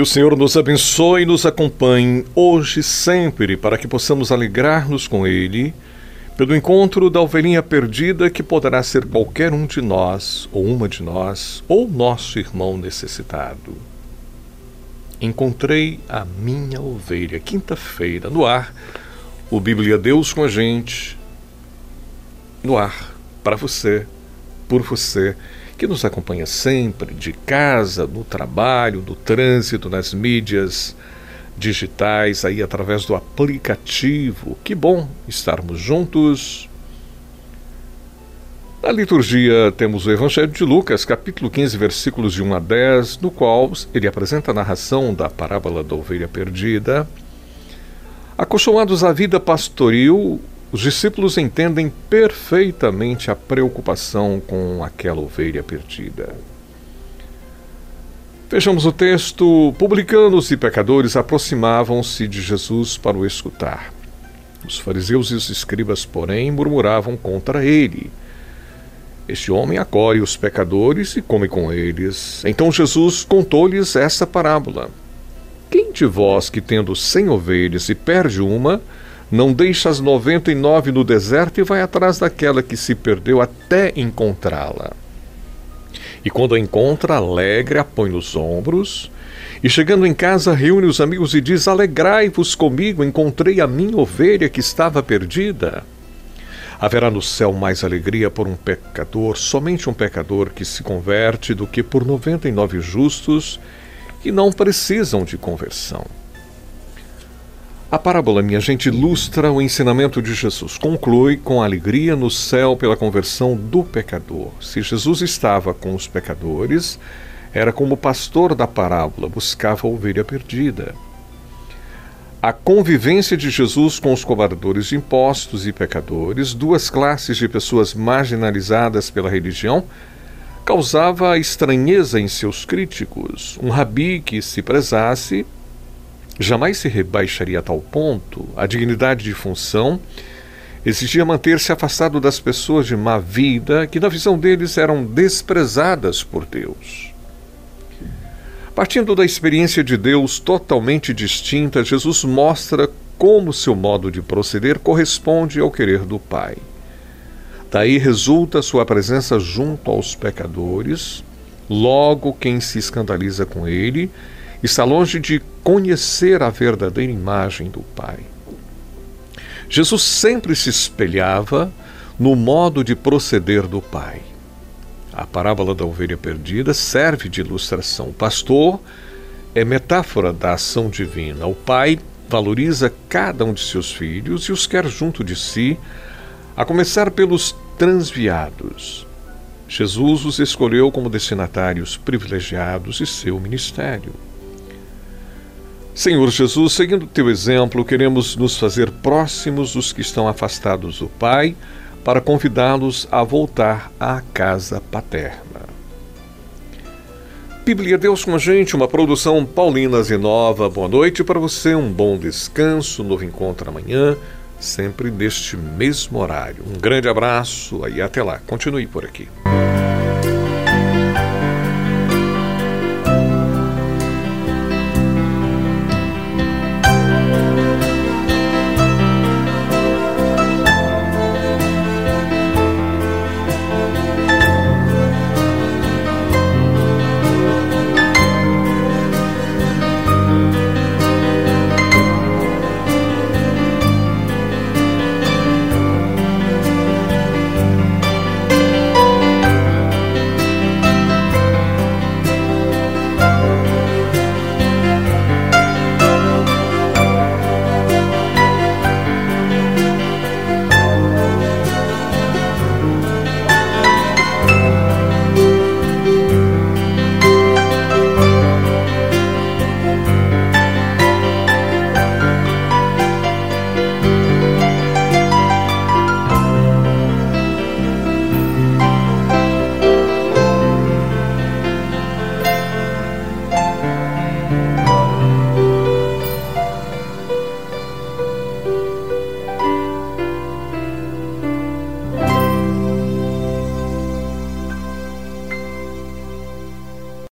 Que o Senhor nos abençoe e nos acompanhe hoje e sempre, para que possamos alegrar-nos com Ele, pelo encontro da ovelhinha perdida que poderá ser qualquer um de nós, ou uma de nós, ou nosso irmão necessitado. Encontrei a minha ovelha, quinta-feira, no ar, o Bíblia Deus com a gente, no ar, para você, por você, que nos acompanha sempre, de casa, no trabalho, no trânsito, nas mídias digitais, aí através do aplicativo. Que bom estarmos juntos. Na liturgia temos o Evangelho de Lucas, capítulo 15, versículos de 1 a 10, no qual ele apresenta a narração da parábola da ovelha perdida. Acostumados à vida pastoril, os discípulos entendem perfeitamente a preocupação com aquela ovelha perdida. Vejamos o texto. Publicanos e pecadores aproximavam-se de Jesus para o escutar. Os fariseus e os escribas, porém, murmuravam contra ele. Este homem acolhe os pecadores e come com eles. Então Jesus contou-lhes essa parábola. Quem de vós que, tendo 100 ovelhas e perde uma, não deixa as 99 no deserto e vai atrás daquela que se perdeu até encontrá-la? E quando a encontra, alegre, a põe nos ombros, e chegando em casa, reúne os amigos e diz: alegrai-vos comigo, encontrei a minha ovelha que estava perdida. Haverá no céu mais alegria por um pecador, somente um pecador que se converte, do que por 99 justos que não precisam de conversão. A parábola, minha gente, ilustra o ensinamento de Jesus. Conclui com alegria no céu pela conversão do pecador. Se Jesus estava com os pecadores, era como o pastor da parábola, buscava a ovelha perdida. A convivência de Jesus com os cobradores de impostos e pecadores, duas classes de pessoas marginalizadas pela religião, causava estranheza em seus críticos. Um rabi que se prezasse jamais se rebaixaria a tal ponto. A dignidade de função exigia manter-se afastado das pessoas de má vida, que na visão deles eram desprezadas por Deus. Partindo da experiência de Deus totalmente distinta, Jesus mostra como seu modo de proceder corresponde ao querer do Pai. Daí resulta sua presença junto aos pecadores. Logo, quem se escandaliza com ele está longe de conhecer a verdadeira imagem do Pai. Jesus sempre se espelhava no modo de proceder do Pai. A parábola da ovelha perdida serve de ilustração. O pastor é metáfora da ação divina. O Pai valoriza cada um de seus filhos e os quer junto de si, a começar pelos transviados. Jesus os escolheu como destinatários privilegiados de seu ministério. Senhor Jesus, seguindo teu exemplo, queremos nos fazer próximos dos que estão afastados do Pai, para convidá-los a voltar à casa paterna. Bíblia Deus com a gente, uma produção Paulinas e Nova. Boa noite para você, um bom descanso, novo encontro amanhã, sempre neste mesmo horário. Um grande abraço e até lá. Continue por aqui.